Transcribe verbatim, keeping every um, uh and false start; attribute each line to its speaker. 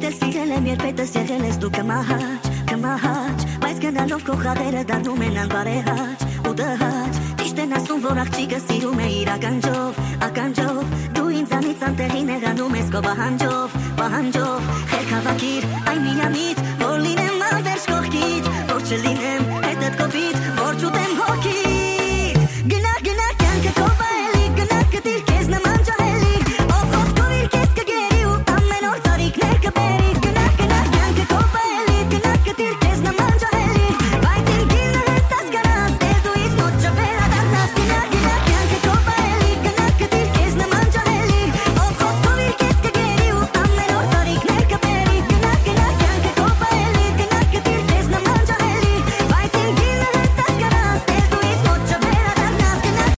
Speaker 1: Միշտ էլ սիրել եմ, երբ հետս եղել ես դու կմահաճ, կմահաճ, բայց գնալով քո խաղերը դառնում են անբարեհաճ ու տհաճ։ Ճիշտ են ասում, որ աղջիկը սիրում է իր ականջով, ականջով, դու ինձանից անտեղին եղանում ես քո պահանջով, պահանջով։ Խելք հավաքիր, այն միամիտ, որ լինեմ անվերջ կողքիդ, որ չլինեմ հետդ կոպիտ,